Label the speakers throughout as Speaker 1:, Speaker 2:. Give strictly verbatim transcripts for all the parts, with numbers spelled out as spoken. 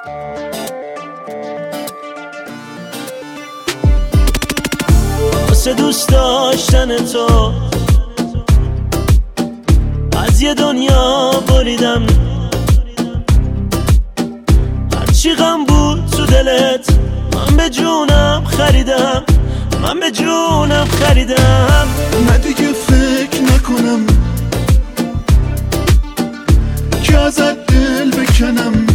Speaker 1: واسه دوست داشتن تو از یه دنیا بریدم، هرچی غم بود تو دلت من به جونم خریدم، من به جونم خریدم.
Speaker 2: نه دیگه فکر نکنم که ازت دل بکنم،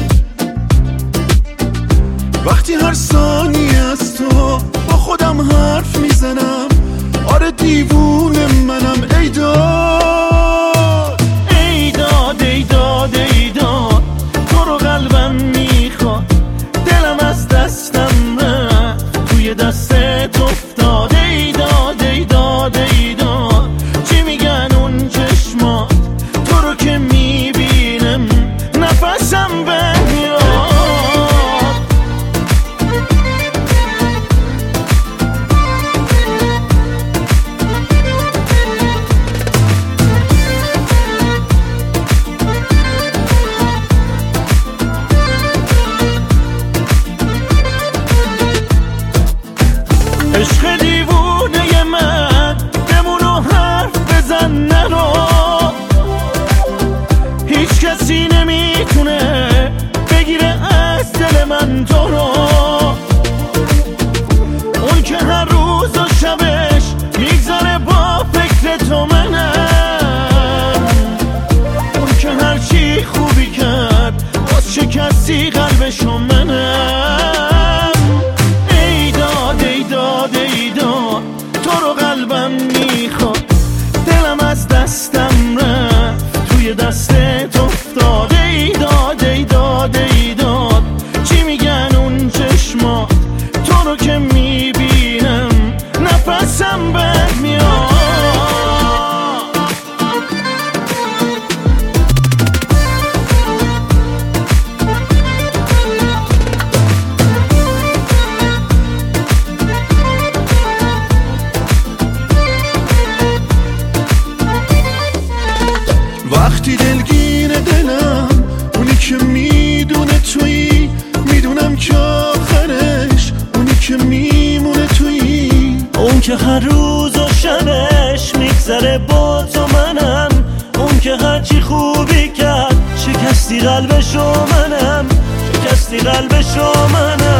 Speaker 2: وقتی هر ثانیه از تو با خودم حرف میزنم. آره دیوونه منم. ای داد
Speaker 1: ای داد ای داد ای داد تو رو قلبم میخواد، دلم از دستم رفت توی دستت افتاد. ای داد ای داد ای داد چی میگن اون چشمات، تو رو که میبینم نفسم بمیاد. عشق دیوونه من بمونو حرف بزن نرو، هیچ کسی نمیتونه بگیره از دل من تو رو. اون که هر روز و شبش میگذاره با فکر تو منم، اون که هر چی خوبی کرد باز شکستی قلبشو منم. ای داد ای داد ای داد تو رو قلبم میخواد، دلم از دستم رفت توی دستت افتاد. ای داد ای داد ای داد چی میگن اون چشمات، تو رو که میبینم نفسم برمیاد.
Speaker 2: وقتی دلگیر دلم اونی که میدونه تویی، میدونم که آخرش اونی که میمونه تویی.
Speaker 1: اون که هر روز و شبش میگذره با تو منم، اون که هرچی خوبی کرد شکستی قلبشو منم، شکستی قلبشو منم.